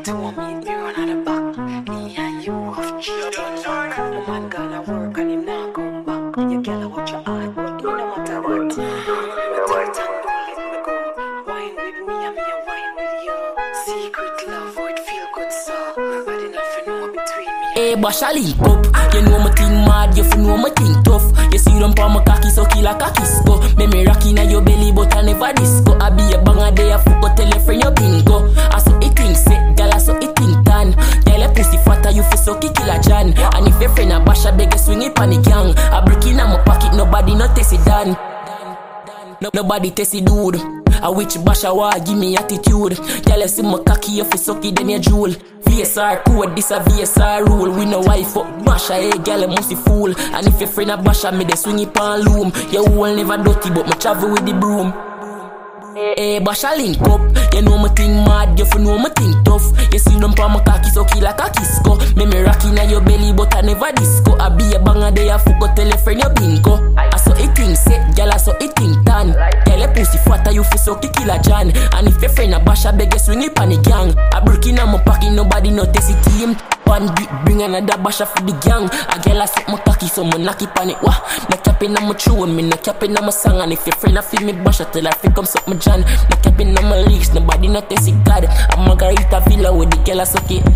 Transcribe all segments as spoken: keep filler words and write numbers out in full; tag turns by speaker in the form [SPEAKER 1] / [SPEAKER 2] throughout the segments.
[SPEAKER 1] to me, me run out the back. Me and you off cheat. The man gonna work and him not come back. You gotta watch your eye, but no matter what. Tight and don't let me go. Wine with me and me a wine with you. Secret love, how it feel good, so nobody nothing know between me.
[SPEAKER 2] Hey, Basha link up. You know my thing mad, you know my thing tough. You see them pa my cocky so kill like a kisco. Me me rockin' at your belly but I never disco. I be a banger day I fuck tell your friend you bingo. I saw it think sick, girl I saw it think tan. Girl a pussy fatter you feel so kill a Jan. And if your friend a Basha beg you swing it on the gang. I break in my pocket nobody not taste it done. No, nobody taste it dude. I which Basha wa give me attitude. Girl you see my cocky you feel sucky then you drool. V S R code, this a V S R rule. We no wife up Basha, hey girl, you must be fool. And if your friend a Basha, me they swing it pan loom. Your whole never dirty, but me travel with the broom. Hey, Basha link up. You know my thing mad, you know my thing tough. You see them pa my cocky so kill like a kisco. Me me rockin' at your belly, but I never disco. I be a banger day, I fuck tell your friend you bingo. I saw it thing set, girl, I saw it thing tan. Girl, a pussy fatter, you feel so kill a Jan. And if your friend a Basha, beg you swing it on the gang. I break in my pocket, nobody no taste it team. One beat, bring another Basha for the gang. A girl I suck my cocky, so me knock it on it. Wah, no capping on my tune, me no capping on my song. And if your friend a feel me Basha, tell her fi come suck my Jan. No capping on my leaks, nobody no taste it God. I'm Margarita Villa with the girl I suck it.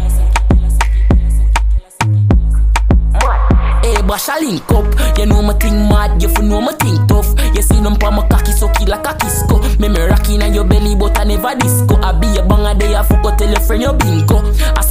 [SPEAKER 2] Hey, Basha link up. You know my thing mad, you know my thing tough. You see them pa my cocky so kill like a kisco. Me me rockin' at your belly, but I never disco. I be a banger day, I fuck tell your friend you bingo. I